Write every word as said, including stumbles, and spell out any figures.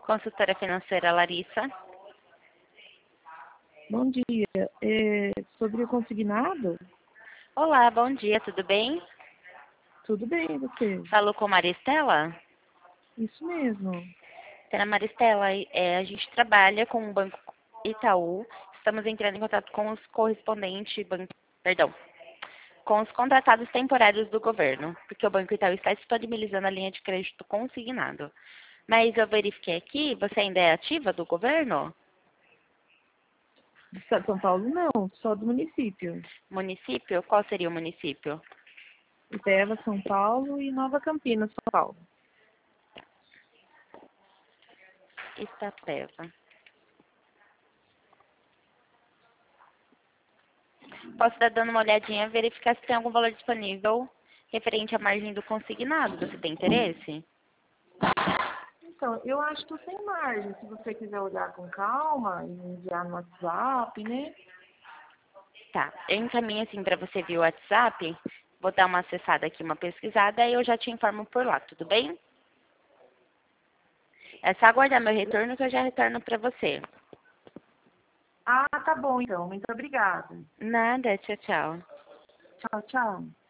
Consultora financeira Larissa. Bom dia. É sobre o consignado? Olá, bom dia, tudo bem? Tudo bem, e você? Falou com Maristela? Isso mesmo. Dona Maristela, é, a gente trabalha com o Banco Itaú. Estamos entrando em contato com os correspondentes, ban- perdão, com os contratados temporários do governo, porque o Banco Itaú está disponibilizando a linha de crédito consignado. Mas eu verifiquei aqui, você ainda é ativa do governo? Do estado de São Paulo, não. Só do município. Município? Qual seria o município? Iteva, São Paulo e Nova Campinas, São Paulo. Itapeva. Posso estar dando uma olhadinha, verificar se tem algum valor disponível referente à margem do consignado. Você tem interesse? Então, eu acho que eu tenho margem. Se você quiser olhar com calma e enviar no WhatsApp, né? Tá. Eu encaminho assim para você via WhatsApp. Vou dar uma acessada aqui, uma pesquisada, e eu já te informo por lá, tudo bem? É só aguardar meu retorno que eu já retorno para você. Ah, tá bom, então. Muito obrigada. Nada, tchau, tchau. Tchau, tchau.